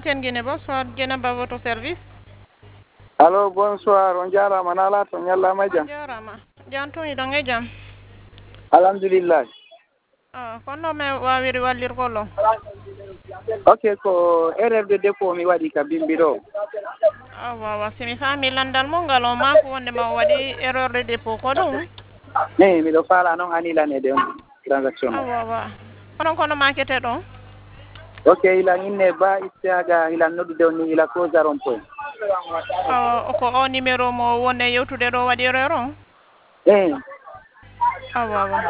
MTN Guinée, bonsoir. Djenaba à votre service. Allô, bonsoir. On diara manala to nyalla majam. On jarama. Jantoni do ngejam. Alhamdulillah. Kono me wawiri wallir kollo. Ok, ko erreur de dépôt mi wadi ka bimbiro. Wawa simi fami landal mo ngalo mako wonde ma wadi erreur de dépôt ko dum. Mi do fala non anila ne de transaction. Wawa. Kono makete don. Ok, ila inne ba istiaga ila nodu de ni ila ko zaron point. Ko o numéro mo wonde yewtude do wadi erreur on. Wawa.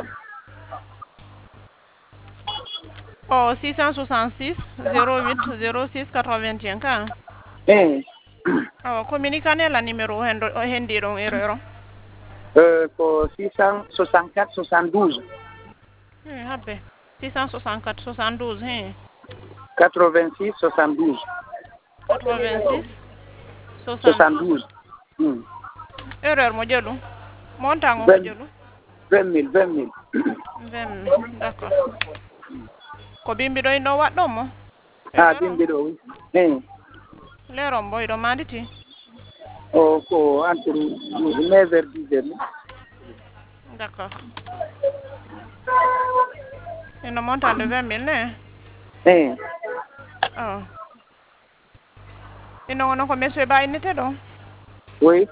666 08 06 81 ka. Communicane la numéro hendi don erreur. Ko 664 72. Habbe. 664 72 86 72. 86 72. Erreur mo jelu. Montant mo jelu. 20 000. D'accord. Ko bimbi do ino waddo mo? Bimbi do. Lerom boy do manditi. Ko entre 9h 10h. D'accord. Ino montant de 20 000 ne? Ino wono ko monsieur Ba inite do? Oui.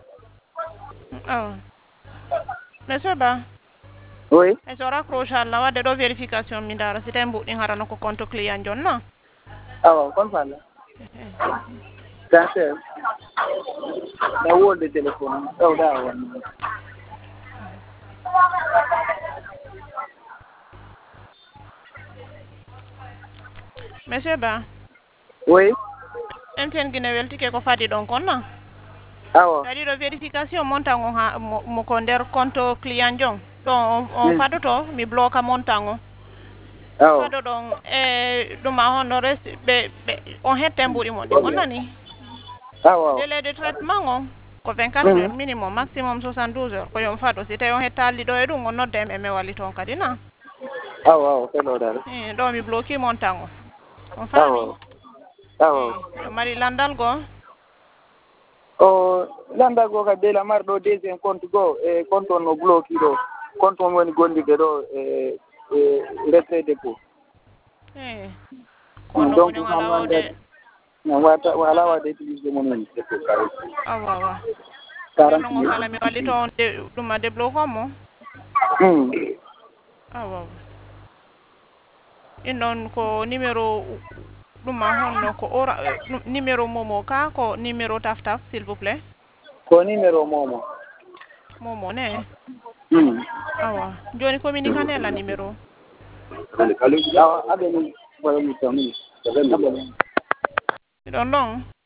Monsieur Ba. Oui. E so raccroche alla wadde do vérification mi dara si tembu din harano ko compte client jonna. Kon falla. Transfer. Da wolde téléphone. Da won. Monsieur Ba. Oui. MTN Guinée weltike ko fadi don konna. Dadi do vérification montant mo ko der compte client jon. Don on fadoto mi bloka montant o. Fado don duma hono resti be on hetemburi mon di on nani. Délai de traitement on ko 24 heures minimum maximum 72 heures ko yon fado si tay on hetali do e dum on nodde me wali ton kadi na. Hello dal. Do mi bloki montant o. On fami. Mari landal go. Landal go ka de la mardo deuxième compte go e compte no bloki do. Compte woni gondide do retrait dépôt. Donc wala wade utiliser mon nom dépôt kare. Wawa. Non kala mi wali ton duma débloquer mo. Wawa. Inon ko numéro duma honno ko ora numéro momo ka ko numéro taf s'il vous plaît. Ko numéro momo. Momo ne. Awa. Joni communicane la numéro. Abeni wala mi tammi. Non.